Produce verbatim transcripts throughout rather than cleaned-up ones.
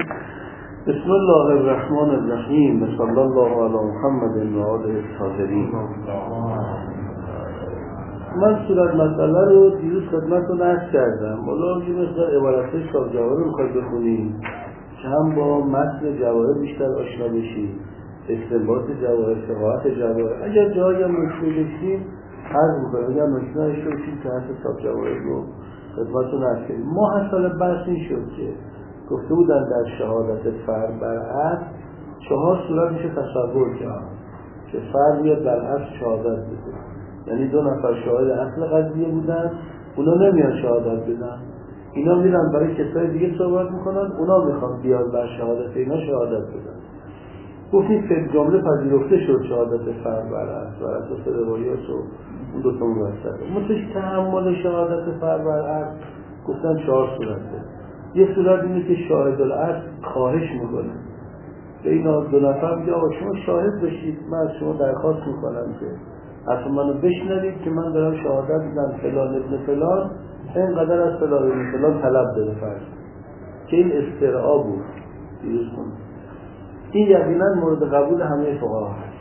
بسم الله الرحمن الرحیم و صلی الله علی محمد و آله الطاهرین. من صورت مسئله رو دیروز خدمتتون عرض کردم. حالا یه مقدار عبارت‌های صاحب جواهر رو می‌خواید بخونیم که هم با متن جواهر بیشتر آشنا بشید، استنباط جواهر، فقاهت جواهر. اگر جایی هم مشکل داشتیم عرض می‌کنم، اگر مشکل داشته باشید که حتی صاحب جواهر رو خدمتتون عرض کردیم. ما اصلا بحث این شد که گفته بودن در شهادت فرد بر عقل چهار صورت میشه تصور کرد که فرد بیاد بر عقل شهادت بده. یعنی دو نفر شاهد اصل قضیه بودن، اونا نمیان شهادت بدن، اینا میرن برای کسای دیگه صحبت میکنن، اونا میخوان بیاد بر شهادت اینا شهادت بدن. گفتیم که جمله پذیرفته شد شهادت فرد بر عقل بر اساس روایات و اون دو تا موثقه. متش تحمل شهادت فرد بر عقل گفتن چهار صورته. یه صورت اینه که شاهد العقل خواهش میکنه به اینا دو نفر، میگه آقا شما شاهد بشید، من از شما درخواست میکنم که اصلا منو بشنوید که من دارم شهادت میدم فلان ابن فلان اینقدر از فلان ابن فلان طلب داره فرض که این استرعا بود. دیروز کنم این یقینا مورد قبول همه فقها هست.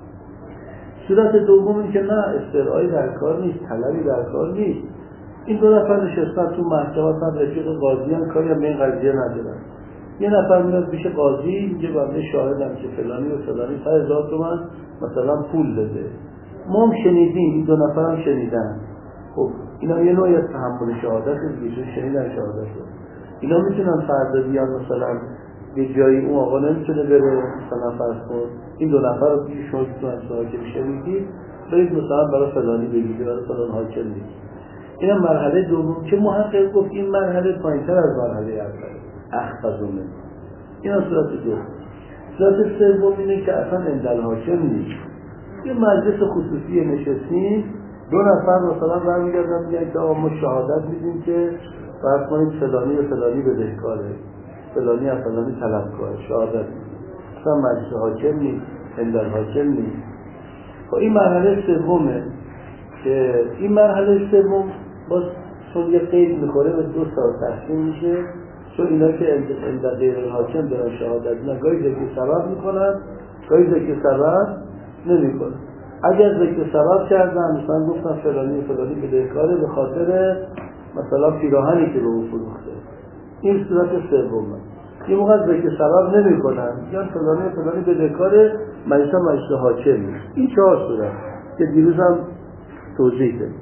صورت دوم این که نه استرعایی در کار نیست، طلبی در کار نیست. این دو نفر نشستن تو محکمه، اصلا رفیق قاضی هم کاری هم به این قضیه ندارن. یه نفر میاد پیش قاضی میگه بنده شاهدم که فلانی و فلانی صد هزار تومان مثلا پول داده. ما هم شنیدیم، این دو نفر هم شنیدن. خب اینا یه نوعی از تحمل شهادت دیگه، شنیدن شهادت رو. اینا میتونن فردا بیان مثلا به جایی اون آقا نمیتونه بره، مثلا فرض کن این دو نفر رو پیش شما تو از حاکم شنیدید، برید مثلا برای فلانی بگید، برای فلان حاکم بگید. این مرحله دوم که محقق گفت این مرحله پایین‌تر از مرحله اول اخفضونه. این صورت دوم. صورت سوم اینه که اصلا اندل حاکم نیست. یه مجلس خصوصی نشستیم، دو نفر مثلا برمیگردن میگن که آقا ما شهادت میدیم که فرض کنید فلانی و فلانی بدهکاره، فلانی و فلانی طلبکاره، شهادت میدیم. اصلا مجلس حاکم نیست، اندل حاکم نیست. خب این مرحله سومه که این مرحله سوم باز چون یه قید میخوره به دو سال تقسیم میشه، چون اینا که اندر غیر الحاکم دارن شهادت نه، گاهی ذکر سبب میکنن، گاهی ذکر سبب نمیکنن. اگر ذکر سبب کردن مثلا گفتن فلانی فلانی بدهکاره به خاطر مثلا پیراهنی که به او فروخته، این صورت سومه. یه موقع ذکر سبب نمیکنن، یا فلانی فلانی بدهکاره مجلس مجلس حاکم نیست. این چهار صورت که دیروز هم توضیح دادیم.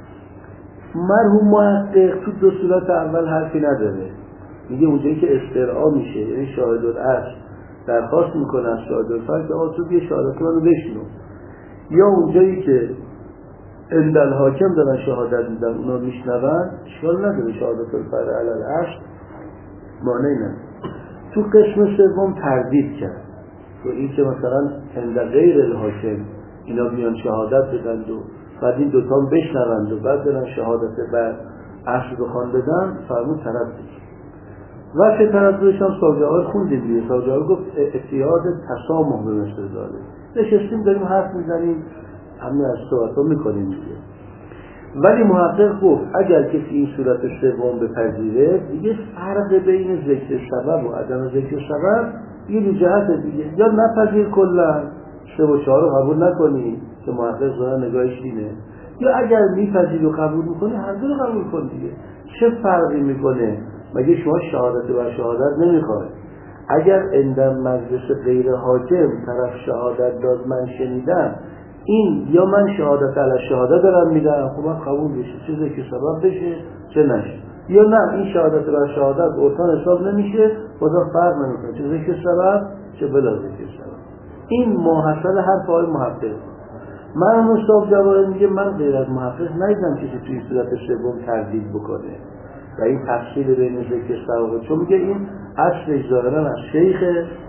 مرحوم محقق تو دو صورت اول حرفی نداره، میگه اونجایی که استرعا میشه، یعنی شاهد الاصل درخواست میکنه از شاهد الفرد که آقا تو بیا شهادت منو بشنو، یا اونجایی که اندل حاکم دارن شهادت میدن اونا میشنون، اشکال نداره شهادت الفرد علی الاصل مانعی نداره. تو قسم سوم تردید کرد تو این که مثلا اندل غیر الحاکم اینا بیان شهادت بدن و بعد این دوتا هم بشنوند و بعد دارن شهادت بر اصل بخوان بدن، فرمون تردید. و که تردیدش هم ساجعال خوندیم دیگه. ساجعال گفت اتیاد تسامح به مثل داره. نشستیم داریم حرف میزنیم، همه از صحبت ها میکنیم دیگه. ولی محقق گفت اگر کسی این صورت سوم بپذیره، دیگه فرق بین ذکر سبب و عدم ذکر سبب یه دو جهت دیگه، یا نپذیر کلا سه و چهار رو قبول نکنی که محقق زنان نگاهش اینه، یا اگر میپذیر و قبول میکنی هر دو رو قبول کن دیگه. چه فرقی میکنه؟ مگه شما شهادت بر شهادت نمیخواد؟ اگر اندم مجلس غیر حاکم طرف شهادت داد من شنیدم، این یا من شهادت علی شهادت دارم میدم، خب من قبول بشه، چه ذکر سبب بشه چه نشه، یا نه این شهادت بر شهادت ارکان حساب نمیشه، بازم فرق نمیکنه چه ذکر سبب چه بلا ذکر سبب. این محصل حرف آقای محقق. من مصطفی جواهر میگه من غیر از محقق ندیدم کسی توی صورت سوم تردید بکنه و این تفصیل بین ذکر سبب، چون میگه این اصلش ظاهرا از شیخ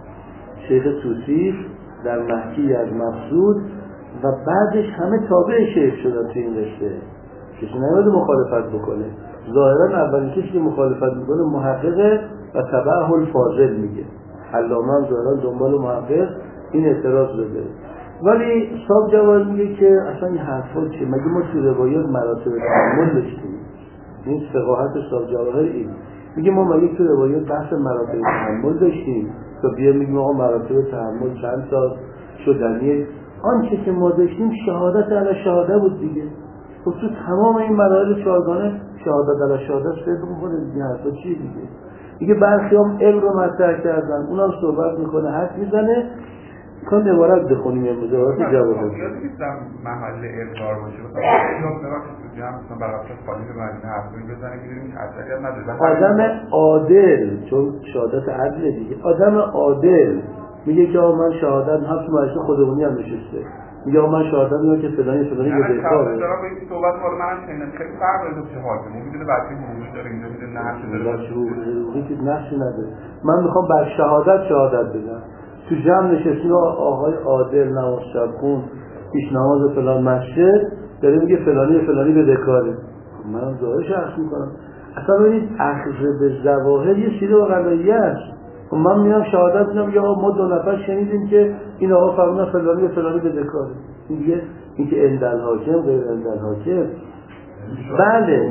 شیخ توصیف در محکی از مقصود و بعدش همه تابع شیخ شدن توی این رشته، کسی نمیاد مخالفت بکنه. ظاهرا اولین کسی که مخالفت میکنه محققه و تبعه الفاضل میگه. علامه هم ظاهرا دنبال محقق این اعتراض داده. ولی صاحب جواهر میگه که اصلا این حرفا چیه؟ مگه ما توی روایات مراتب تحمل داشتیم؟ این فقاهت صاحب جواهر این میگه ما مگه تو روایات بحث مراتب تحمل داشتیم تا بیا میگیم آقا مراتب تحمل چند تا شدنیه؟ آنچه که ما داشتیم شهادت علی شهاده بود دیگه. خب تو تمام این مراحل چهارگانه شهادت علی شهاده صدق میکنه دیگه. حرفا چیه دیگه؟ دیگه برخی هم علم رو مطرح کردن، اونا رو صحبت میکنه، حرف میزنه. کن عبارت بخونیم امروز عبارت جواب یاد نیستم محل اقرار باشه مثلا یاد نباشه تو جمع مثلا برای خالی به مدینه حرفی بزنه که ببینیم اثر نداره. آدم عادل، چون شهادت عدل دیگه، آدم عادل میگه که آقا من شهادت هم تو مجلس خودمونی هم نشسته، میگه آقا من شهادت میگم که فلانی فلانی به بهتره. من دارم به این صحبت مال منم شنیدم خیلی فرق داره تو حاکم میدونه بچه حقوقی داره اینجا میده نقش داره حقوقی که نقشی نداره. من میخوام بر شهادت شهادت بدم. تو جمع نشستیم آقای عادل نماز شب خون پیش نماز فلان مسجد داره میگه فلانی فلانی بدهکاره. منم ظاهرش عرض میکنم. اصلا ببینید اخذ به ظواهر یه چیز واقعیه است. من میام شهادت میدم یا ما دو نفر شنیدیم که این آقا فرمودن فلانی به فلانی بدهکاره. این دیگه اینکه عند الحاکم غیر عند الحاکم. بله.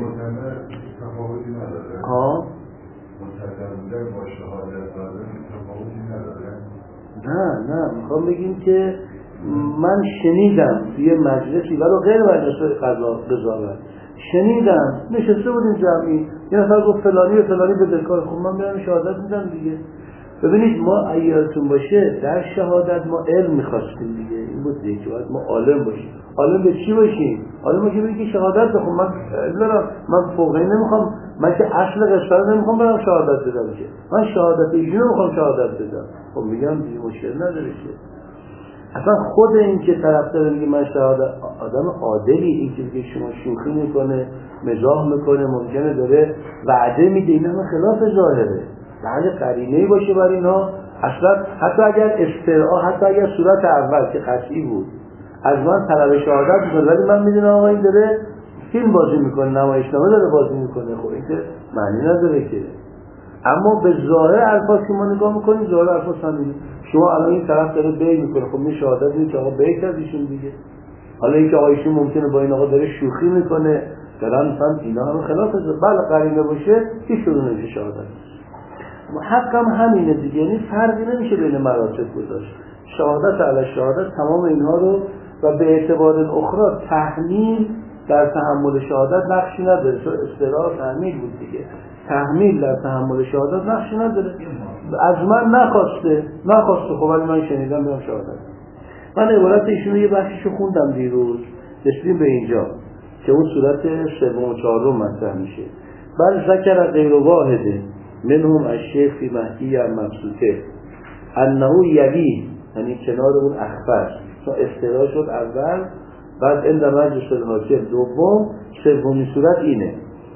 ها نه نه میخوام بگیم که من شنیدم توی مجلسی ولو غیر مجلس قضاوت شنیدم نشسته بودیم جمعی یه نفر گفت فلانی و فلانی بدهکار. خب من میرم شهادت میدم دیگه. ببینید ما اگرتون باشه در شهادت ما علم میخواستیم دیگه. این بود دیگه باید ما عالم باشیم. عالم به چی باشیم؟ عالم باشیم بگیم که شهادت بخونم. من دارم من فوقی نمیخوام، من که اصل قصه نمیخوام برام شهادت بدم که من شهادت ایشونو میخوام شهادت بدم. خب میگم دیگه مشکل نداره که اصلا خود این که طرف داره میگه من شهادت آدم عادلی این که دیگه شما شوخی میکنه مزاح میکنه ممکنه داره وعده میده این همه خلاف ظاهره. بعد قرینه‌ای باشه برای اینا اصلا حتی اگر استرعا حتی اگر صورت اول که قطعی بود از من طلب شهادت میکنه ولی من میدونم آقا این داره فیلم بازی میکنه نمایشنامه داره بازی میکنه. خب این که معنی نداره که. اما به ظاهر الفاظ که ما نگاه میکنیم ظاهر الفاظ همینه. شما الان این طرف داره بی میکنه خب می شهادت میده که آقا بی کردیشون دیگه. حالا این که آقا ایشون ممکنه با این آقا داره شوخی میکنه دارن مثلا اینا هم خلاف بله قرینه باشه هیچ شروع نمیشه شهادت. حق هم همینه دیگه. یعنی فرقی نمیشه بین مراتب گذاشت. شهادت علی شهادت تمام اینها رو و به اعتبار اخرى تحمیل در تحمل شهادت نقشی نداره. چون اصطلاح تحمیل بود دیگه. تحمیل در تحمل شهادت نقشی نداره. از من نخواسته نخواسته خب ولی من شنیدم بیام شهادت. من عبارت ایشون یه بخشیشو خوندم دیروز رسیدیم به اینجا که اون صورت سوم و چهارم مطرح میشه. بل ذکر غیر واحده منهم الشیخ فی مهدی مبسوطه انه یلی یعنی کنار اون اخفر چون اصطلاح شد اول بعد عند مجلس الحاکم دوم سومین صورت اینه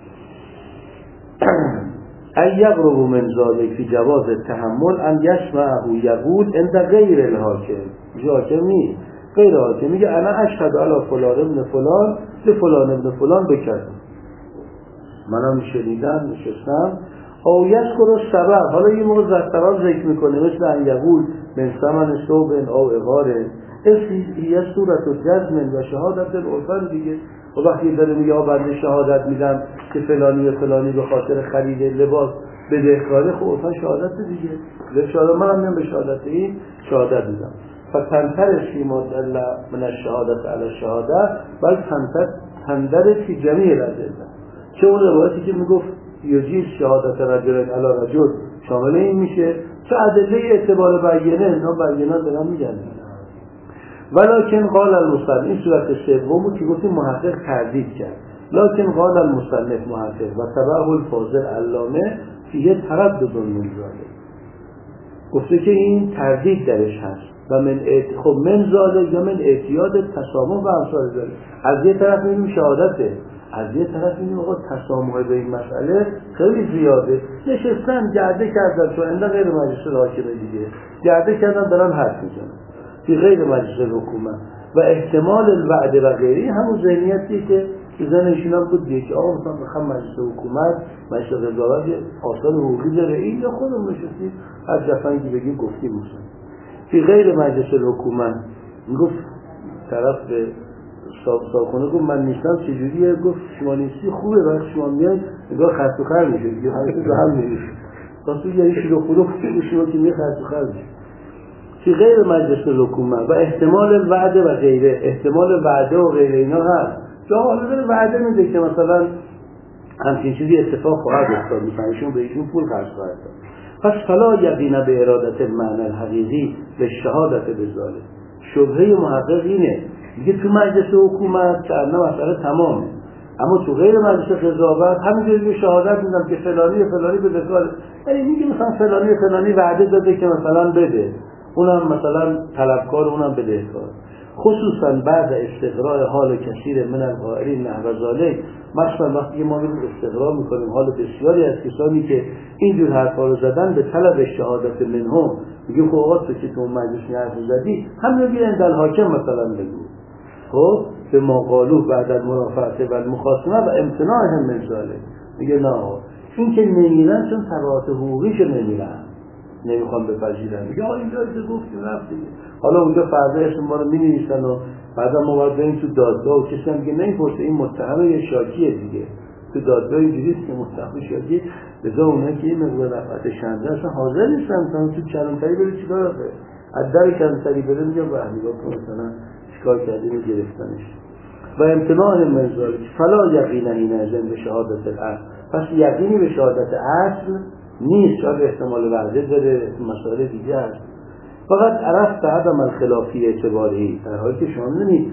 ای یقرب من ذلک فی جواز التحمل ان یسمعه یقول عند غیر الحاکم. حاکم نیست غیر حاکم میگه انا اشهد علی فلان ابن فلان به فلان ابن فلان بکردم منم شنیدم نشستم او یذکر السبب. حالا یه موقع زرتران ذکر میکنه مثل ان یقول من ثمن ثوب او اغاره یه صورت و جزم و شهادت العرفان دیگه. و وقتی داره میگه بنده شهادت میدم که فلانی و فلانی به خاطر خرید لباس بدهکاره خب اصلا شهادت دیگه. به شهادت منم میام به شهادت این شهادت میدم. فتنتر فیما دل من الشهادت علی الشهاده بل تنتر تندر فی جمیع الادله. چه اون روایتی که میگفت یجیز شهادت رجل علی رجل شامل این میشه چه ادله اعتبار بیانه اینا بیانات دارن میگن. ولکن قال المصنف این صورت سوم که گفتیم محقق تردید کرد. لکن قال المصنف محقق و تبعه الفاضل علامه فیه تردد من ذالک گفته که این تردید درش هست و من اعت... خب من ذالک یا من اعتیاد تسامح و امثال ذالک. از یه طرف میبینیم شهادته از یه طرف میبینیم آقا تسامح به این مسئله خیلی زیاده. نشستن گرده کردن چون انده غیر مجلس حاکمه دیگه گرده کردن دارن حرف میزنن فی غیر مجلس حکومت و احتمال الوعد و غیری همون ذهنیتی که ذهنشون هم بود دیگه که آقا مثلا بخوام مجلس حکومت مجلس قضاوت آثار حقوقی داره این یا خودمون نشستیم هر دفعه که بگیم گفتیم مثلا فی غیر مجلس حکومت میگفت طرف به صاحب صاحبخونه گفت من نیستم چجوریه؟ گفت شما نیستی خوبه، وقتی شما میای نگاه خرس و خر میشه دیگه، هر چیز به هم میریشه. پس تو یعنی شروع خلوق شما که می خرس و خر میشه. که غیر مجلس حکومت و احتمال وعده و غیره، احتمال وعده و غیره اینا هست. جا حالا داره وعده میده که مثلا همچین چیزی اتفاق خواهد افتاد، مثلا ایشون به ایشون پول خرج خواهد داد. پس فلا یقین به ارادت المعنی الحقیقی به شهادت بذاره. شبهه محقق اینه میگه تو مجلس حکومت چرنه مسئله تمامه، اما تو غیر مجلس قضاوت همینجوری به شهادت میدم که فلانی فلانی به ذکر، یعنی میگه مثلا فلانی فلانی وعده داده که مثلا بده، اونم مثلا طلبکار اونم بدهکار. خصوصا بعد استقراء حال کثیر من القائلین نحو ذلک، مثلا وقتی ما میریم استقراء میکنیم حال بسیاری از کسانی که اینجور حرفا رو زدن به طلب شهادت منهم، میگیم خب آقا تو که تو مجلس حرف زدی همین رو اندل حاکم مثلا بگو، خب به ما قالو بعد از مرافعه و المخاصمه و امتناعهم من ذلک. میگه نه این که نمیرن چون تبعات حقوقیش نمیرن، نمیخوام بپذیرن. میگه آقا اینجا چه گفتیم رفت دیگه، حالا اونجا فردا اسم ما رو می‌نویسن و بعدا ما باید بریم تو دادگاه و کسی هم میگه نمی‌پرسه این متهم یا شاکیه دیگه. تو دادگاه اینجوریه که متهم شاکی بذار اونها که این مقدار رفعت شنده اصلا حاضر نیستن مثلا تو کلانتری بره چیکار کنه، از در کلانتری بره میگه با نگاه کن مثلا چیکار کردیم و گرفتنش. و امتناع من ذلک فلا یقین این ازن به شهادت الاصل. پس یقینی به شهادت اصل نیست، شاید احتمال وعده داره، مسائل دیگه هست. فقط عرفت عدم الخلافی اعتباری، در حالی که شما نمی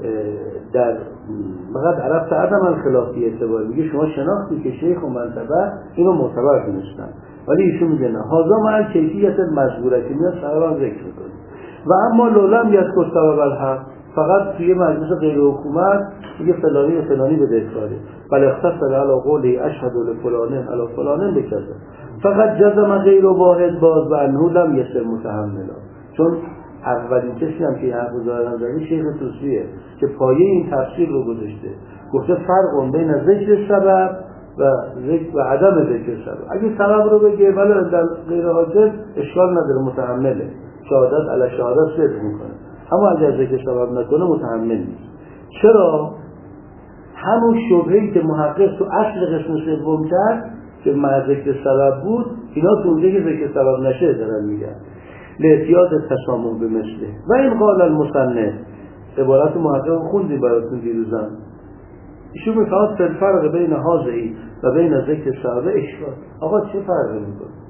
در فقط عرفت عدم الخلافی اعتباری، میگه شما شناختی که شیخ و منطبه اینو معتبر دونستن، ولی ایشون میگه نه، هازا مع کیفیت المذکورتی میاد سبب ذکر کنه. و اما لولم یذکر سبب الحق، فقط توی مجلس غیر حکومت میگه فلانی و فلانی بدهکاره، بل اختصر علی قولی اشهد لفلان علی فلان بکذا، فقط جزم غیر واحد باز و انه لم یسر متحملا. چون اولین کسی هم که حرف ظاهرا زده شیخ توسیه که پایه این تفسیر رو گذاشته، گفته فرق بین ذکر سبب و ذکر و عدم ذکر سبب. اگه سبب رو بگه ولی در غیر حاجت اشکال نداره، متحمله، شهادت علی شهادت صدق میکنه، اما اگر ذکر سبب نکنه متحمل نیست. چرا؟ همون شبهه‌ای که محقق تو اصل قسم سوم کرد که مع ذکر سبب بود، اینا تو اونجا که ذکر سبب نشه دارن میگن لاحتیاط تسامح به مثله. و این قال المصنف، عبارت محقق خوندی براتون دیروزم، ایشون میخواد فرق بین حاضری و بین ذکر سبب اشکال. آقا چه فرقی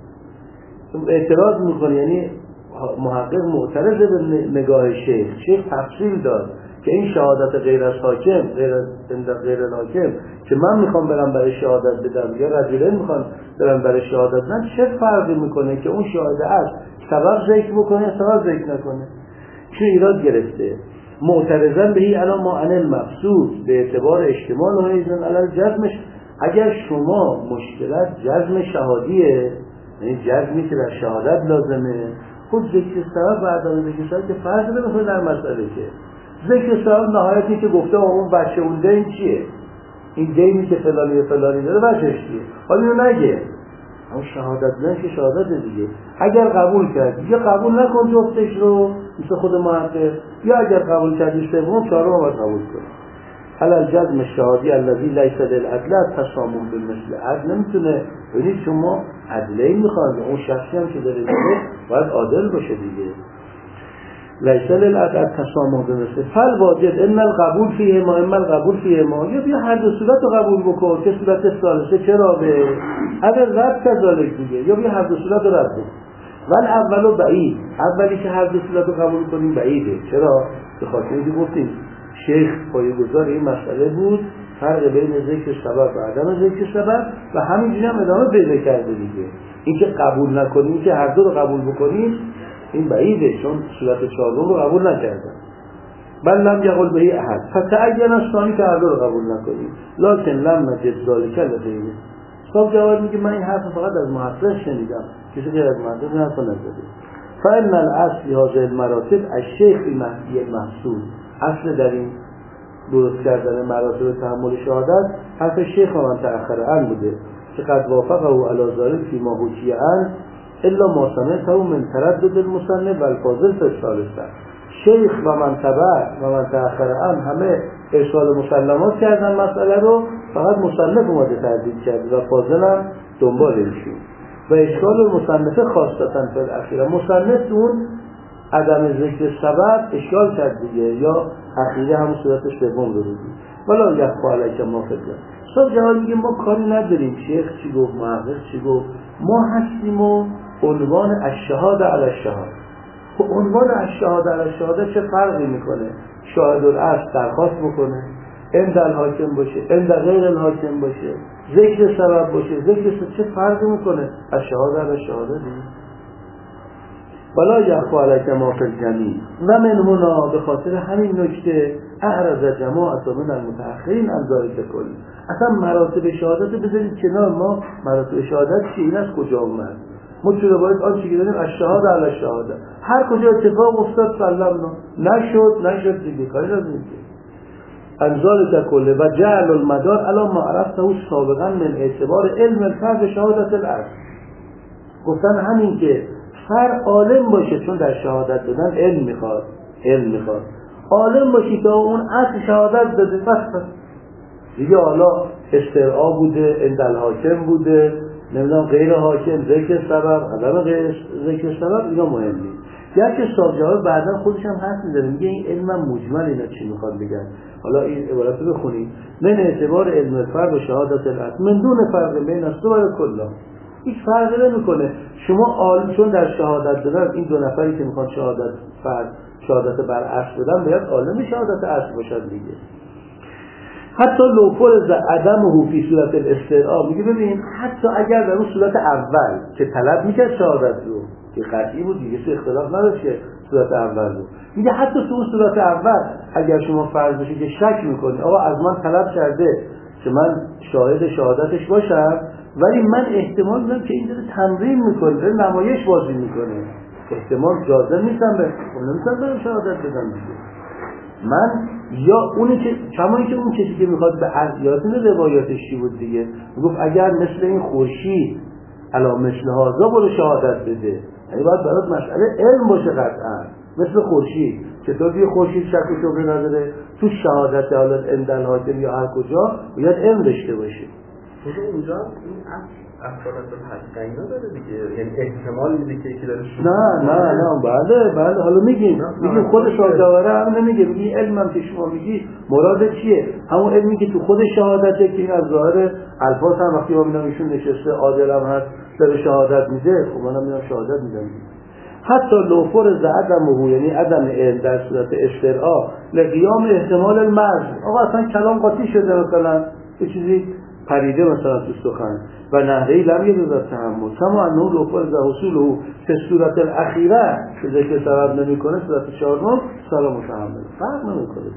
میکنه؟ اعتراض میکنه، یعنی محقق معترض به نگاه شیخ. شیخ تفصیل داد که این شهادت غیر از حاکم، غیر از غیر الحاکم که من میخوام برم برای شهادت بدم یا رجلین میخوام برم برای شهادت بدم، چه فرقی میکنه که اون شاهد است سبب ذکر بکنه یا سبب ذکر نکنه؟ چه ایراد گرفته؟ معترضن بهی علی ما عن المقصود به اعتبار احتمال و ایزن علی جزمش. اگر شما مشکلات جزم شهادیه، یعنی جزمی که در شهادت لازمه، خود ذکر سبب و عدم ذکر سبب که فرض نمی‌کنه در مسئله که ذکر سبب نهایتی که گفته اون بچه اون دین چیه، این دینی که فلانی و فلانی داره بچهش چیه، حالا اینو نگه، اما شهادت نه که شهادت دیگه. اگر قبول کرد یا قبول نکن جفتش رو مثل خود محقق، یا اگر قبول کردی سوم چهارم باید قبول کن. حالا الجزم الشهادی الذی لیس للعدل تسامح بالمثل، عدل نمیتونه، ببینید شما عدلی میخواید، اون شخصی هم که داره دیگه باید عادل باشه دیگه. لیس للعدل تسامح بالمثل فل واجد ان القبول فیه ما اما القبول فیه ما، یا بیا هر دو صورت رو قبول بکن که صورت ثالثه چرا به اگر رد کذالک دیگه، یا بیا هر دو صورت رو رد بکن. ول اولو بعید، اولی که هر دو صورت رو قبول کنیم بعیده. چرا؟ به خاطر اینکه گفتیم شیخ پایه‌گذار این مسئله بود، فرق بین ذکر سبب و عدم ذکر سبب، و همینجوری هم ادامه پیدا کرده دیگه. اینکه قبول نکنیم که هر دو رو قبول بکنیم این بعیده، چون صورت چهارم رو قبول نکردن. بل لم یقل بهی احد فتعین الثانی که هر دو رو قبول نکنیم، لکن لم نجد ذلک لدیه. صاحب جواب میگه من این حرف فقط از محقق شنیدم، کسی غیر از محقق این حرف نزده. فان الاصل هذه المراتب الشیخ المهدی المحسود، اصل در این درست کردن مراتب تحمل شهادت حرف شیخ و من تأخر عن بوده که قد وافقه علی ذلک فیما حکی عن الا ما سمعته من تردد المصنف و الفاضل فی الثالثه. شیخ و من تبع و من تأخر عن همه اشکال مسلمات کردن مسئله رو، فقط مصنف اومده تردید کرده و فاضل هم دنبال ایشون. و اشکال مصنفه خاصتا فی الاخیره، مصنف اون عدم ذکر سبب اشکال کرد دیگه، یا اخیره همون صورتش دوم رو دیگه. ولا یخفی علیک ما فی الغیب. صاحب جواب میگه ما کاری نداریم شیخ چی گفت، محقق چی گفت، ما هستیم و عنوان الشهاده علی الشهاده. خب عنوان الشهاده علی الشهاده چه فرقی میکنه؟ شاهد الاصل درخواست بکنه، عند الحاکم باشه، عند غیر الحاکم باشه، ذکر سبب باشه، ذکر سبب، چه فرقی میکنه؟ الشهاده علی الشهاده دیگه. ولا یخفی علیک ما فی الجمیع. و من هنا به خاطر همین نکته اعرض جماعت من المتأخرین عن ذلک کل. اصلا مراتب شهادت بذارید کنار، ما مراتب شهادت چی؟ این از کجا اومد؟ ما چرا باید آنچه که داریم الشهاده علی الشهاده، هر کجا اتفاق افتاد سلمنا، نشد نشد دیگه، کاری نداریم که عن ذلک کل. و جعل المدار علی ما عرفته سابقا من اعتبار علم الفرد شهادت الاصل. گفتن همین که هر عالم باشه، چون در شهادت دادن علم میخواد، علم میخواد عالم باشی که اون اصل شهادت داده، پس دیگه حالا استرعا بوده، عند الحاکم بوده، نمیدونم غیر حاکم، ذکر سبب، عدم غیر ذکر سبب، اینا مهم نیست. گرچه صاحب بعدا خودش هم حرف میزنه، میگه این علم مجمل اینا چی میخواد بگن. حالا این عبارت رو بخونید: من اعتبار علم الفرد و شهادت الاصل من دون فرق بین الصور و کلا. هیچ فرقی نمیکنه. شما عالم، چون در شهادت دادن این دو نفری که میخوان شهادت فرد شهادت بر اصل بدن باید عالم شهادت اصل باشن دیگه. حتی لو فرض عدمه فی صورت الاستدعا، میگه ببین حتی اگر در اون صورت اول که طلب میکرد شهادت رو که قطعی بود دیگه، چه اختلاف نداشت که صورت اول رو، میگه حتی تو اون صورت اول اگر شما فرض بشه که شک میکنی آقا از من طلب کرده که من شاهد شهادتش باشم، ولی من احتمال میدم که این داره تمرین میکنه، داره نمایش بازی میکنه، احتمال جازه نیستم به نمیستم برم شهادت بدم دیگه. من یا اونی که کمایی که اون کسی که میخواد به عزیاتین روایاتش چی بود دیگه، میگفت اگر مثل این خورشید علا مثل هازا برو شهادت بده، یعنی باید برات مسئله علم باشه قطعا مثل خورشید. چطور دیگه خورشید شک و شبهه نداره؟ تو شهادت حالت عند الحاکم یا هر کجا باید علم داشته باشه. خود اونجا این اصالت الحق اینا داره دیگه، یعنی احتمال میده که یکی داره شروع. نه نه نه بله بله حالا میگیم میگیم خود شاهداوره هم نمیگه، میگی علمم که شما میگی مراد چیه؟ همون علمی که تو خود شهادته که این از ظاهر الفاظ هم وقتی ما میبینم ایشون نشسته عادلم هست داره شهادت میده، خب منم میام شهادت میدم. حتی لو فرض عدمه، یعنی عدم علم در صورت استرعا لقیام احتمال المرض، آقا اصلا کلام قاطی شده مثلا یه چیزی پریده مثلا تو سخن و نهرهی لم یدرد تحمل کما انه لو فرض حصوله که صورت الاخیره که ذکر سبب نمی کنه صورت چهارم سلام متحمل فرق نمی کنه.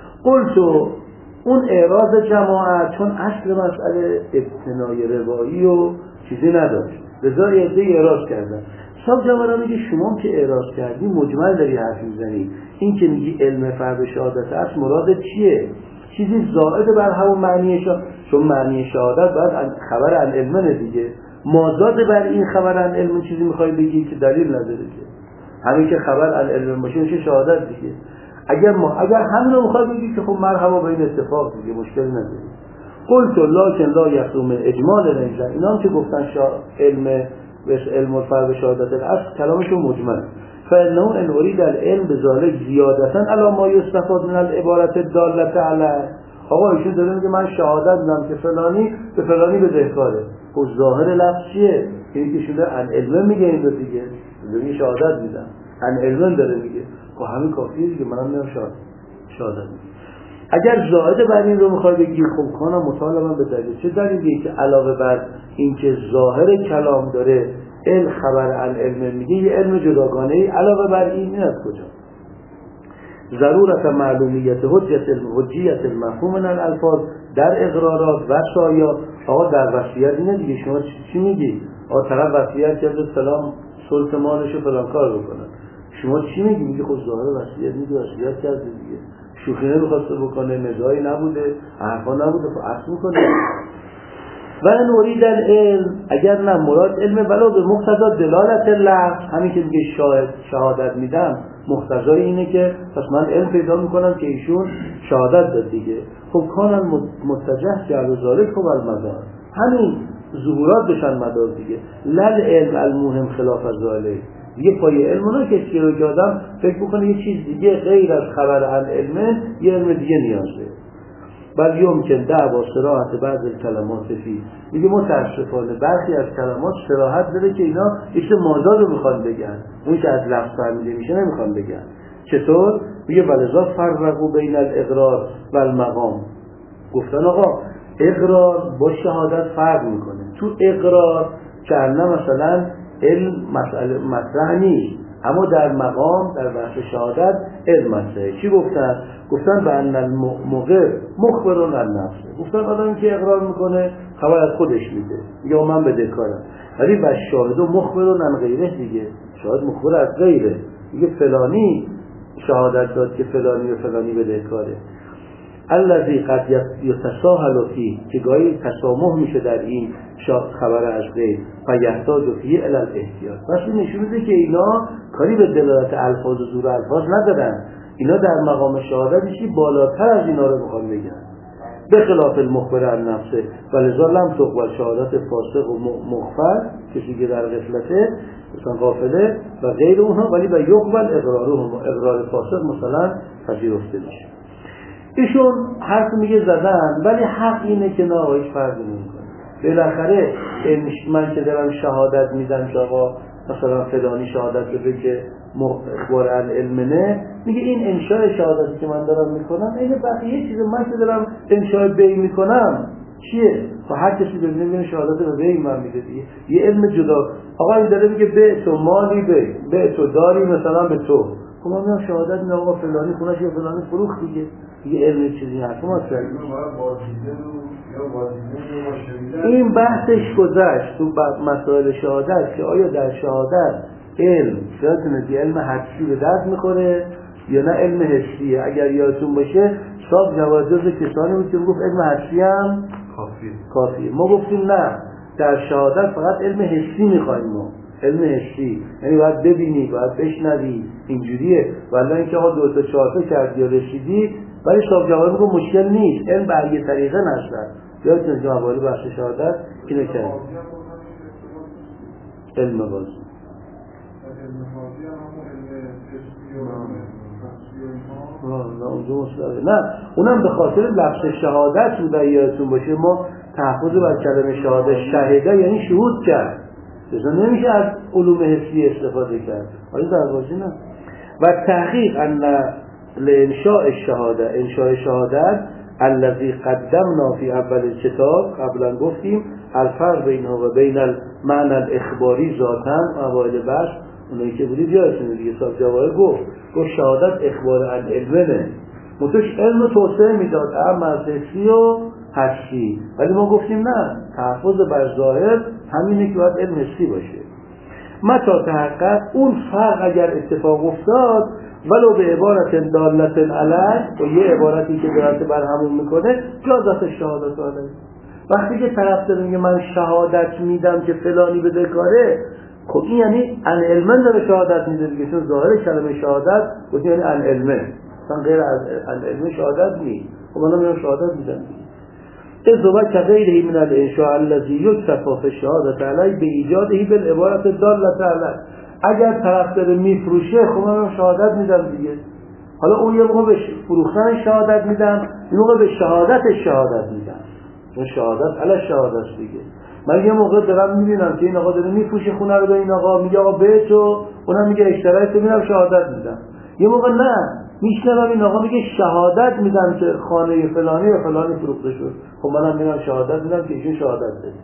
قلتو اون اعراض جماعت چون اصل مسئله ابتنای روایی و چیزی نداشت، لذا عده اعراض کردن. صاحب جماعت میگه شما که اعراض کردی مجمل داری حرف میزنی، این که میگی علم فرد شهادت اصل مراد چیه؟ چیزی زائد بر همون معنی شهادت، چون معنی شهادت باید خبر عن علمه دیگه، مازاد بر این خبر عن علم چیزی میخوای بگی که دلیل نداره که همین که خبر عن علم باشه میشه شهادت دیگه. اگر ما اگر همین رو میخوای بگی که خب مرحبا به این اتفاق دیگه مشکل نداره. قلت لکن لا یخرم اجمال الانسان، اینا هم که گفتن شا... علم بس علم الفرد شهادت الاصل کلامشون مجمل. فانه ان اريد العلم بذلك زیادتا علی ما یستفاد من العبارت الداله علی، آقا ایشون داره میگه من شهادت میدم که فلانی به فلانی بدهکاره، خب ظاهر لفظ چیه؟ اینی که شده ان علم میگه این دیگه، میگه شهادت میدم ان علم داره میگه، خب همین کافیه دیگه، منم میام شهادت شهادت میدم. اگر زائد بر این رو میخوای بگی خب کانا مطالبا به دلیل، چه دلیلیه که علاوه بر این که ظاهر کلام داره علم خبر عن علم میگه یه علم جداگانه ای علاوه بر این این از کجا؟ ضرورت معلومیت حجیت حجیت المفهوم من الالفاظ در اقرارات و شایا. آقا در وصیت اینه دیگه، شما چی, چی میگی؟ آقا طرف وصیت کرده فلان سلطه مالشو فلان کار بکنه، شما چی میگی؟ میگی خود ظاهر وصیت میگه وصیت کرده دیگه، شوخی نمیخواسته بکنه، مزاحی نبوده، حرفا نبوده، خب اصل میکنه. و نورید العلم، اگر نه مراد علم ولو به مقتضا دلالت لفظ، همین که میگه شاهد شهادت میدم مقتضای اینه که پس من علم پیدا میکنم که ایشون شهادت داد دیگه. خب کان المتجه جعل ذلک خب المدار، همین ظهورات بشن مدار دیگه. لل علم المهم خلاف ذلک، یه پای علم اون کسی رو که آدم فکر بکنه یه چیز دیگه غیر از خبر عن علمه یه علم دیگه نیازه. بل یمکن دعوا صراحت بعض کلمات فی، میگه متاسفانه برخی از کلمات صراحت داره که اینا ایش مازاد رو میخوان بگن، اون که از لفظ فهمیده میشه نمیخوان بگن. چطور؟ میگه ولذا فرقوا بین الاقرار و المقام، گفتن آقا اقرار با شهادت فرق میکنه. تو اقرار که مثلا علم مسئله مطرح نیست، اما در مقام در بحث شهادت علم مطرحه. چی گفتن؟ گفتن به ان المقر مخبر عن نفسه، گفتن آدمی که اقرار میکنه خبر از خودش میده، یا من بدهکارم. ولی بس شاهد مخبر عن غیره دیگه، شاهد مخبر از غیره، میگه فلانی شهادت داد که فلانی و فلانی بدهکاره. الذی قد یتساهل فیه، که گاهی تسامح میشه در این خبر از غیر، و یحتاج فیه الی الاحتیاط. پس این نشون میده که اینا کاری به دلالت الفاظ و زور الفاظ ندارن، اینا در مقام شهادت چیزی بالاتر از اینا رو میخوان بگن. به خلاف المخبر عن نفسه ولذا لم تقبل شهادت فاسق و مغفل، کسی که در غفلته مثلا غافله و غیر اونها، ولی به یقبل اقرارهم، اقرار فاسق مثلا پذیرفته میشه. ایشون حرف میگه زدن، ولی حق اینه که نه هیچ فرقی نمیکنه. بالاخره من که دارم شهادت میدم که آقا مثلا فلانی شهادت بده که اخبار عن علمنه، میگه این انشاء شهادتی که من دارم میکنم این بقیه چیز من که دارم انشاء بی میکنم چیه؟ و هر کسی ببینه میگه شهادت به بی من میده دیگه، یه علم جدا. آقا این داره میگه به تو مالی به به تو داری مثلا به تو، خب من میگم شهادت میدم آقا فلانی خونش یا فلانی فروخت دیگه، یه علم چیزی هست ما کردیم. این بحثش گذشت تو مسائل شهادت که آیا در شهادت علم یادتونه که علم حدسی به درد میخوره یا نه علم حسیه. اگر یادتون باشه صاحب جواد جز کسانی بود که گفت علم حدسی هم کافیه کافیه. ما گفتیم نه، در شهادت فقط علم حسی میخوایم ما، علم حسی یعنی باید ببینی، باید بشنوی، اینجوریه. ولی اینکه آقا دو تا چهار تا کردی یا رسیدی، ولی صاحب جواد میگه مشکل نیست، علم به یه طریقه نشد. یادتونه که حوالی بحث شهادت اینو کرد علم قاضی نه، اونم به خاطر لفظ شهادت بود. یادتون باشه ما تحفظ بر کلمه شهادت شهده یعنی شهود کرد، مثلا نمیشه از علوم حسی استفاده کرد. آیا در واژه نه. و تحقیق ان لانشاء الشهاده، انشاء شهادت الذي قدمنا فی اول کتاب، قبلا گفتیم الفرق بینها و بین المعنى الاخباری ذاتاً اوایل بحث اونایی که بودید یادتونه دیگه. صاحب جواهر گفت گفت شهادت اخبار عن علمه، متوش علم توسعه میداد اما از حسی و حسی، ولی ما گفتیم نه، تحفظ بر ظاهر همینه که باید علم حسی باشه. متا تحقق اون فرق اگر اتفاق افتاد ولو به عبارت دالت علی، و یه عبارتی که دلالت بر همون میکنه، جازت شهادت علی. وقتی که طرف داره میگه من شهادت میدم که فلانی بدهکاره، خب این یعنی ان علمن داره شهادت میده دیگه، چون ظاهر کلمه شهادت گفت یعنی ان علمن، اصلا غیر از ان علم شهادت نیست. خب من میگم شهادت میدم دیگه. اذا که غیره من الانشاء الذی یکتفی فی الشهادة علی به ایجاده بالعبارت دالت علی، اگر طرف داره میفروشه خب من شهادت میدم دیگه. حالا اون یه موقع به فروختن شهادت میدم، یه موقع به شهادت شهادت میدم، اون شهادت علی شهادت دیگه. من یه موقع دارم میبینم که این آقا داره میفروشه خونه رو به این آقا، میگه آقا به تو، اونم میگه اشترای تو، میرم شهادت میدم. یه موقع نه، میشنوم این آقا میگه شهادت میدم که خانه فلانی و فلانی فروخته شد، خب منم میرم شهادت میدم که ایشون شهادت بده.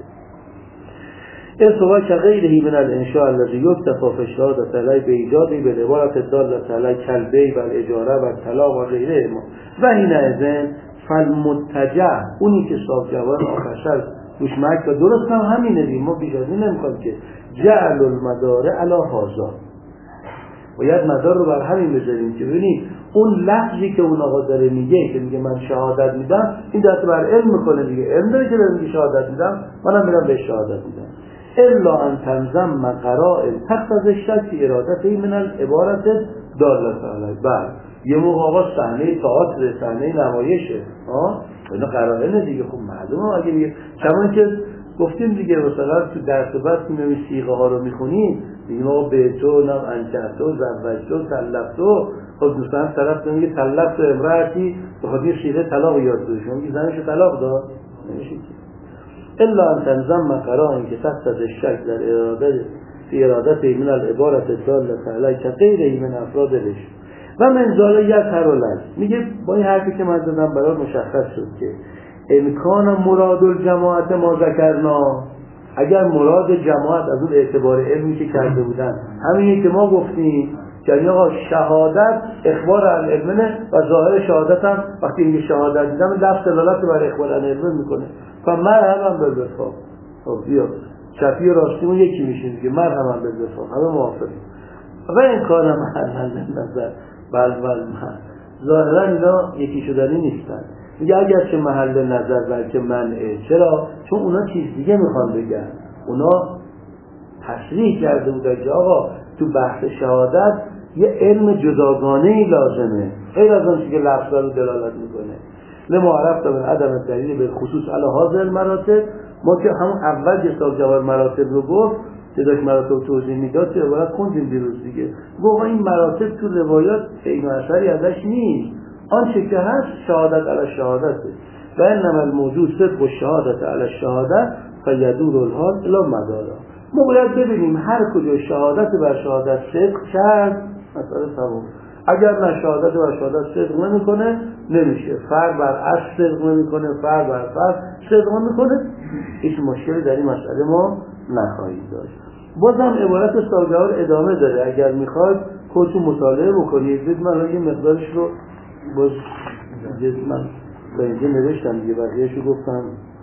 اصلا که غیره من الانشاء الذی یکتفی فی الشهادة علی به ایجاده به عبارت دالت علی کالبیع و الاجاره و الطلاق و غیره ما و حینئذ فالمتجه، اونی که صاحب جواب آخرش روش مکت و درست هم همینه دیگه، ما بیش از این نمیخوایم که جعل المدار علی هذا، باید مدار رو بر همین بذاریم که ببینید اون لفظی که اون آقا داره میگه که میگه من شهادت میدم، این دست بر علم میکنه دیگه، علم داره که داره میگه شهادت میدم، منم میرم به شهادت میدم. الا ان تنظم قرائن تقتضی الشک فی ارادته من العبارت دالت علیه. بله یه موقع آقا صحنه تئاتر، صحنه نمایشه، ها اینا قرائن دیگه. خب معلومه اگه میگه چون که گفتیم دیگه مثلا تو درس بعد که میگیم صیغه ها رو میخونیم میگیم آقا به تو نم انجحتو زوجتو طلقتو. خب دوستان طرف میگه طلقت امراتی بخاطر یه صیغه طلاق یاد بده، شما میگی زنشو طلاق داد نمیشه که. الا ان تنظم قرائن که تقتضی الشک در اراده فی ارادته من العبارت دالت علیه که غیره من افراد رشد و منزال یظهر لک. میگه با این حرفی که من زدم برای مشخص شد که امکان مراد الجماعت ما ذکرنا، اگر مراد جماعت از اون اعتبار علمی که کرده بودن همینی که ما گفتیم یعنی آقا شهادت اخبار عن علمه و ظاهر شهادت هم وقتی اینکه شهادت دیدم لفظ دلالت بر اخبار عن علمه میکنه. فمرحبا بالوفاق. خب بیا چپی و راستیمون یکی میشه دیگه، مرحبا بالوفاق، همه موافقیم. و این کار محل نظر بل بل محل ظاهرا اینا یکی شدنی نیستن. میگه اگر چه محل نظر بلکه منعه. چرا؟ چون اونا چیز دیگه میخوان بگن. اونا تصریح کرده بودن که آقا تو بحث شهادت یه علم جداگانه‌ای لازمه غیر از اون که لفظا رو دلالت میکنه. لما عرفت من عدم دلیل به خصوص علی هذا المراتب. ما که همون اول که صاحب جواب مراتب رو گفت که داشت مراتب توضیح میداد که عبارت خوندیم دیروز دیگه، گفت این مراتب تو روایات عین و اثری ازش نیست، آنچه که هست شهادت علی شهادته و انما الموجود صدق الشهادت علی الشهادت فیدور الحال الی مدارا. ما باید ببینیم هر کجا شهادت بر شهادت صدق کرد مسئله تمام. اگر نه شهادت بر شهادت صدق نمیکنه نمیشه، فرد بر اصل صدق نمیکنه، فرد بر فرد صدق نمیکنه، هیچ مشکلی در این مسئله ما نخواهید داشت. بازم عبارت سالگوار ادامه داره، اگر میخواید خودتون مطالعه بکنید. بید من یه مقدارش رو باز من به اینجا نوشتم دیگه، بقیه‌شو گفتم.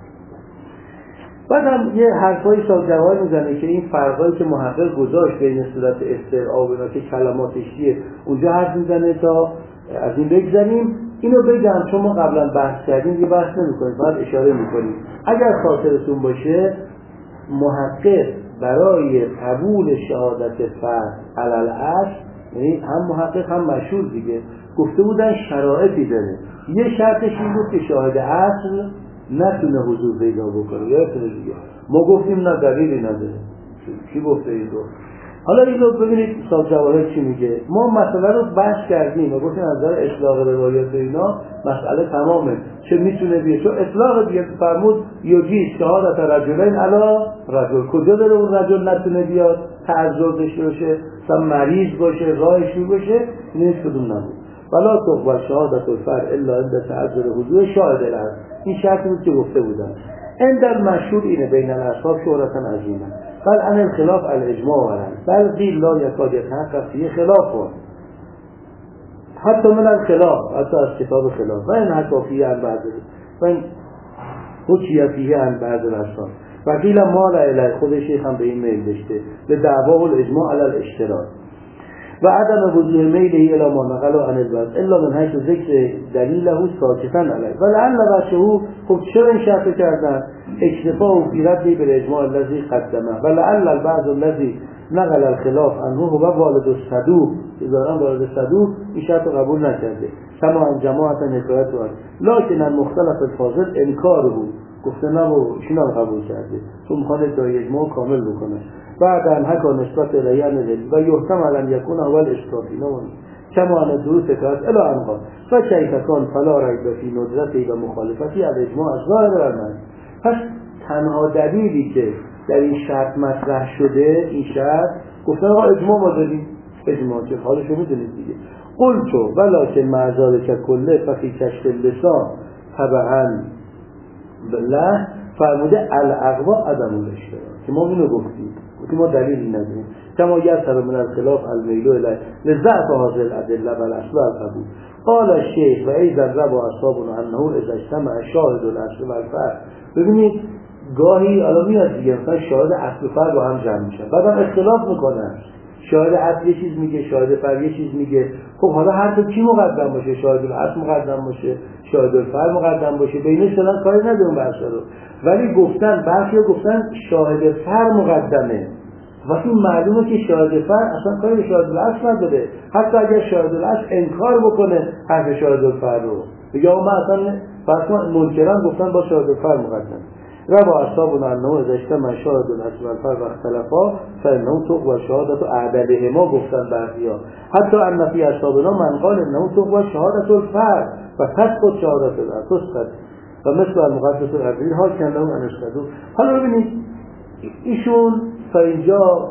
بعد هم یه حرفای سالگوار میزنه که این فرقایی که محقق گذاشت بین صورت استرعاب اینا که کلماتش چیه اونجا حرف میزنه تا از این بگذاریم. اینو بگم چون ما قبلا بحث کردیم یه بحث نمی‌کنیم، بعد اشاره می‌کنیم. اگر خاطرتون باشه محقق برای قبول شهادت فرد علل اصل، یعنی هم محقق هم مشهور دیگه، گفته بودن شرایطی داره. یه شرطش این بود که شاهد اصل نتونه حضور پیدا بکنه. یادتونه دیگه ما گفتیم نه دلیلی نداره. کی گفته این رو؟ حالا این رو ببینید صاحب جواهر چی میگه. ما مسئله رو بحث کردیم و گفتیم از نظر اطلاق روایات اینا مسئله تمامه، چه میتونه بیه. چون اطلاق دیگه فرمود یوجی شهادت رجلین علی رجل، کجا داره اون رجل نتونه بیاد، تعذر داشته باشه، مثلا مریض باشه، راهش باشه، نیست کدوم نبود. ولا تقبل شهادت الفرد الا عند تعذر حضور شاهد له. این شرط بود که گفته بودن. این در مشهور اینه بین الاصحاب شهرتا عظیما بل عن الخلاف الاجماع ورن بل قیل لا یکاد یتحقق فیه خلاف حتی من الخلاف، حتی از کتاب خلاف و این حتی فیه عن بعض و این حکیه فیه عن بعض الاصحاب و قیل مال الی. خود شیخ هم به این میل داشته به دعوا الاجماع علی الاشتراک و عدم وجوه میله الی ما نقل عن البعض الا من حیث ذکر دلیله ساکتا علیه و لعل بچه‌ها. خب چرا این شرط کردن؟ اکتفاء فی رد بالاجماع الذی قدمه و لعل البعض الذی نقل الخلاف عنه و والد الصدوق ظاهرا والد الصدوق این شرط قبول نکرده کما ان جماعت حکایت و لکن المختلف الفاضل انکار بود، گفته نه و ایشون هم قبول کرده چون میخواد ادعای اجماع کامل بکنه. بعد ان حکا نسبت الیه ندید و یحتمل ان یکون اول اشتراکی نمون کما ان دروس کرد الی انقا و کیفکان فلا ریب فی ندرتی و مخالفتی از اجماع از ظاهر برمن. پس تنها دلیلی که در این شرط مطرح شده این شرط گفتن آقا اجماع ما داریم، اجماع که حالشو میدونید دیگه. قلتو ولکن معذار که کله فقی کشف اللسان طبعا بالله فرموده الاقوا عدم الاشتراک که ما اینو گفتیم گفتیم ما دلیلی نداریم کما یظهر من الخلاف المیل الی لضعف هذه الادله بل اصل القبول. قال الشیخ و ایضا روا اصحابنا انه اذا اجتمع شاهد الاصل و الفرع. ببینید گاهی الان میاد دیگه مثلا شاهد اصل فرع با هم جمع میشن بعدم اختلاف میکنن شاهد عصر یه چیز میگه، شاهد فر یه چیز میگه. خب حالا هر تو کی مقدم باشه؟ شاهد العصر مقدم باشه، شاهد الفر مقدم باشه، بینش دارن کاری ندارن بحث رو. ولی گفتن برخی گفتن شاهد فر مقدمه. وقتی معلومه که شاهد فر اصلا کاری به شاهد العصر نداره. حتی اگر شاهد العصر انکار بکنه حرف شاهد الفر رو، یا ما اصلا فرض منکران گفتن با شاهد الفر مقدم. روا اصحابنا انه اذا اجتمع شاهد العصر والفر و اختلافا فانه تقوى شهادت اعدادهما گفتن بعضیا. حتی ان فی اصحابنا من قال انه تقوى شهادت الفر و تسقط شهادت العصر و مثل المقدس العبری ها کنده هم انشکدو. حالا ببینید ایشون تا اینجا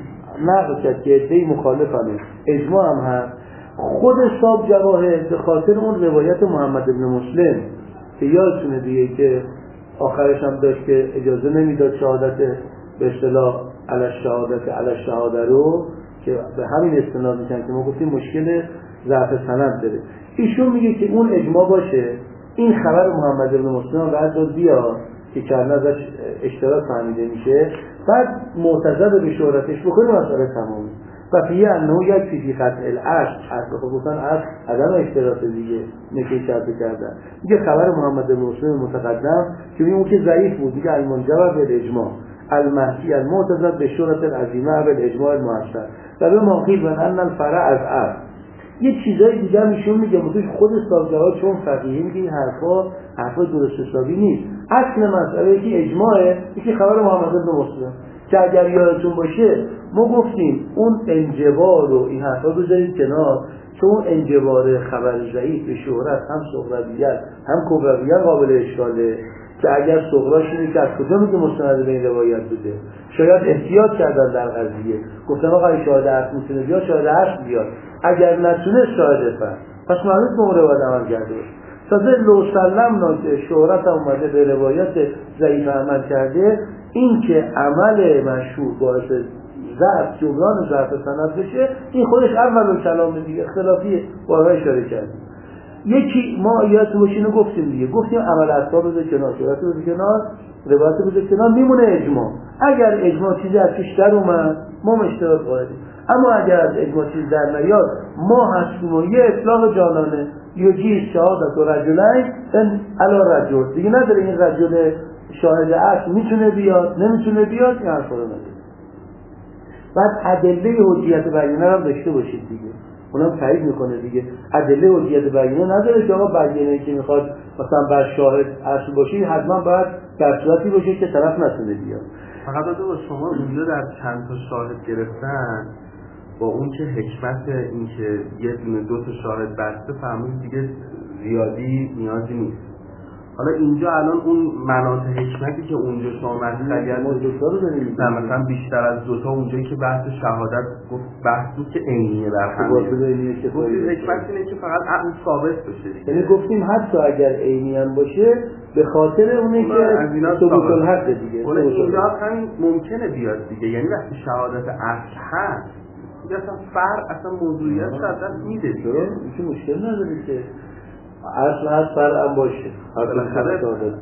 نقل کرد که ادهی مخالفانه، اجماع هم هست. خود صاحب جواهر به خاطر اون روایت محمد بن مسلم که یادتونه دیگه که آخرش هم داشت که اجازه نمیداد شهادت به اصطلاح علی الشهادت علی الشهاده رو، که به همین استناد میکنن که ما گفتیم مشکل ضعف سند داره. ایشون میگه که اون اجماع باشه، این خبر محمد بن مسلم رد داد بیا که کرنه ازش اشتراک فهمیده میشه، بعد معتزد به شهرتش بکنه مسئله تمام. و فیه انه یک فی قطع العصر اصل خب گفتن اصل عدم اشتراک دیگه نکه شرط کردن. میگه خبر محمد بن مسلم متقدم که میگه اون که ضعیف بود، میگه المنجبر به اجماع المحکی المعتزد به شهرت العظیمه به اجماع المحسن و به موقعی بن ان الفرع از اصل. یه چیزای دیگه میشون میگه متوش خود صاحب جواد چون فقیه میگه این حرفا حرفا درست حسابی نیست. اصل مسئله که اجماعه، یکی خبر محمد بن مسلم که اگر یادتون باشه ما گفتیم اون انجبار و این حرفا بذارید کنار، چون اون انجبار خبر ضعیف به شهرت هم صغرویت هم کبرویت قابل اشکاله که اگر صغراش اینه که از کجا میگه مستند به این روایت بوده. شاید احتیاط کردن در قضیه، گفتن آقا شاهد عصر میتونه بیاد، شاهد عصر بیاد، اگر نتونه شاهد فر، پس معلومه که اون روایت عمل کرده باشه. تازه لو سلمنا که شهرت هم اومده به روایت ضعیف عمل کرده، این که عمل مشهور باعث ضعف جبران ضعف سند بشه، این خودش اول کلام دیگه اختلافیه بارها اشاره کردیم. یکی ما آیات باشینو گفتیم دیگه، گفتیم عمل اصحاب بذار کنار، شهرت بذار کنار، روایت بذار کنار، میمونه اجماع. اگر اجماع چیزی از توش در اومد ما اشتراک قائلیم، اما اگر از اجماع چیز در نیاد ما هستیم و یه اطلاق جانانه یوجیز شهادت و رجلین علی رجل دیگه نداره، این رجل شاهد اصل میتونه بیاد نمیتونه بیاد، این حرفا رو نداره. بعد ادله حجیت بیانه هم داشته باشید دیگه، اونم تایید میکنه دیگه. ادله حجیت بیانه نداره که آقا بیانه که میخواد مثلا بر شاهد اصل باشه حتما باید در صورتی باشه که طرف نتونه بیاد. فقط دو با شما اونجا در چند تا شاهد گرفتن با اون که حکمت این که یه دونه دو تا شاهد بسته فهمید دیگه زیادی نیازی نیست. حالا اینجا الان اون مناط حکمتی که اونجا شما مطرح کردید نه مثلا بیشتر از دو تا اونجایی که بحث شهادت گفت بحث بود که عینیه در همه گفتید حکمت اینه که فقط عقل ثابت بشه، یعنی گفتیم حتی اگر عینی هم باشه به خاطر اونه که ثبوت الحق دیگه. اون اینجا همین ممکنه بیاد دیگه، یعنی وقتی شهادت اصل هست دیگه اصلا فرق اصلا موضوعیت شد دست میده دیگه، این مشکل نداره که اصل هست فرق هم باشه بالاخره.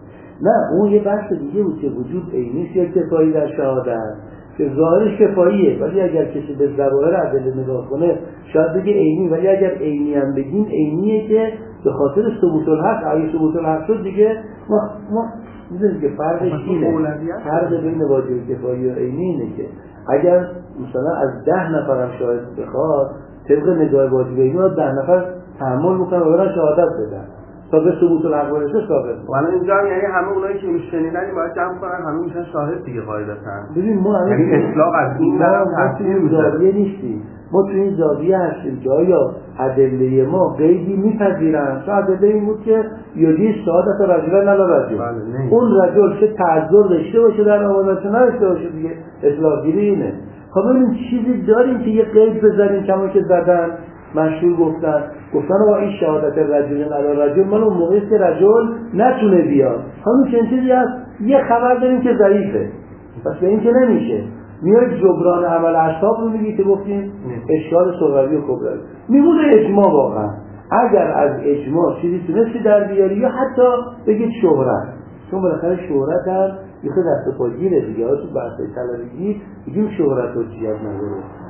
نه اون یه بحث دیگه بود که وجود عینی یا کفایی در شهادت که ظاهرش کفاییه، ولی اگر کسی به ظواهر ادله نگاه کنه شاید بگه عینی، ولی اگر عینی هم بگیم عینیه که به خاطر ثبوت الحق. اگه ثبوت الحق شد دیگه ما ما می‌دونیم که فرقش اینه، فرق بین واجب کفایی و عینی اینه که اگر مثلا از ده نفر هم شاهد بخواد طبق نگاه واجب عینی رو ده نفر تحمل میکنن و برن شهادت بدن تا به ثبوت الحق برسه ثابت. ولی اینجا یعنی همه اونایی که میشنیدن باید جمع کنن، همه میشن شاهد دیگه قاعدتاً. ببین ما یعنی اطلاق از این طرف تاثیر میذاره نیستیم، ما تو این زاویه هستیم که آیا ادله ما قیدی میپذیرن؟ چون ادله این بود که یودی شهادت رجل نه رجل، اون رجل چه تعذر داشته باشه در آوازش نداشته باشه دیگه، اطلاق گیری اینه. خب ببین چیزی داریم که یه قید بذاریم کما که زدن مشهور گفتن گفتن با این شهادت رجل علی رجل من اون موقعی که رجل نتونه بیاد همون چند چیزی هست، یه خبر داریم که ضعیفه، پس به این که نمیشه میاد جبران عمل اصحاب رو میگی که گفتیم اشکال صغروی و کبروی میمونه اجماع. واقعا اگر از اجماع چیزی تونستی در بیاری یا حتی بگید شهرت، چون بالاخره شهرت هم یه خود دست پاگیره دیگه، ها تو بحثای طلبگی بگیم شهرت و جیت نداره،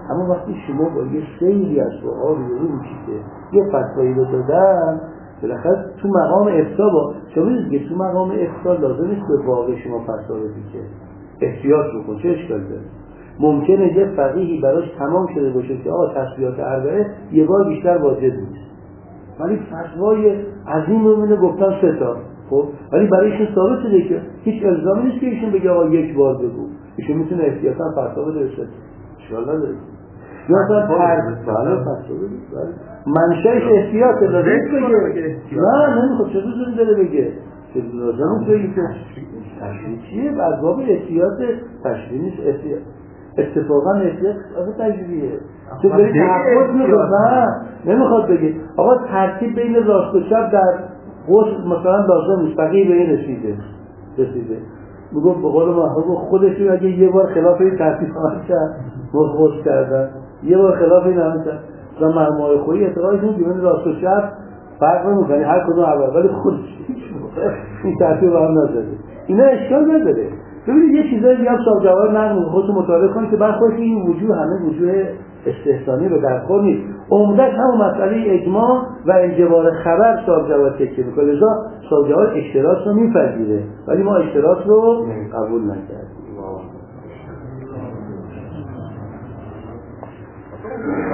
اما وقتی شما با یه سیلی از سوال رو میشید که یه فتوایی رو دادن، بالاخره تو مقام افتاء با شما دیگه تو مقام افتاء لازم نیست به واقع شما فتوا بدید که احتیاط بکن، چه اشکالی داره؟ ممکنه یه فقیهی براش تمام شده باشه که آقا تسبیحات اربعه یه بار بیشتر واجب نیست، ولی فتوای عظیم رو میونه گفتن سه تا، خب ولی برای ایشون ثابت شده که هیچ الزامی نیست که ایشون بگه آقا یک بار بگو، ایشون میتونه احتیاطاً فتوا بده بشه، اشکال نداره. یا اصلا فرض بالا فتوا بده، منشأش احتیاطه، لازم نیست بگه نه نمیخواد، چه لزومی داره بگه، چه لازم نیست بگه که تشریع چیه؟ از باب احتیاط تشریع نیست، احتیاط اتفاقا احتیاط از تجربیه. تو بری تحقیق میخواد نه نمیخواد بگه آقا ترتیب بین راست و چپ در غسل مثلا لازم نیست، بقیه به این رسیده رسیده میگم به قول محبوب خودشون اگه یه بار خلاف این ترتیب عمل کرد غسل کردن، یه بار خلاف این عمل کرد مثلا مرمای خویی اعتقادشون که بین راست و چپ فرق نمیکنه هر کدوم اول، ولی خودش این ترتیب رو هم نداره، اینا اشکال نداره. ببینید یه چیزایی دیگه هم صاحب جواهر نقل خودتون مطالعه کنید که برخلاف این وجوه همه وجوه استحسانی به درخور نیست، عمدت همون مسئله اجماع و انجبار خبر صاحب جواهر تکیه میکنه، لذا صاحب جواهر اشتراط رو میپذیره ولی ما اشتراط رو قبول نکردیم.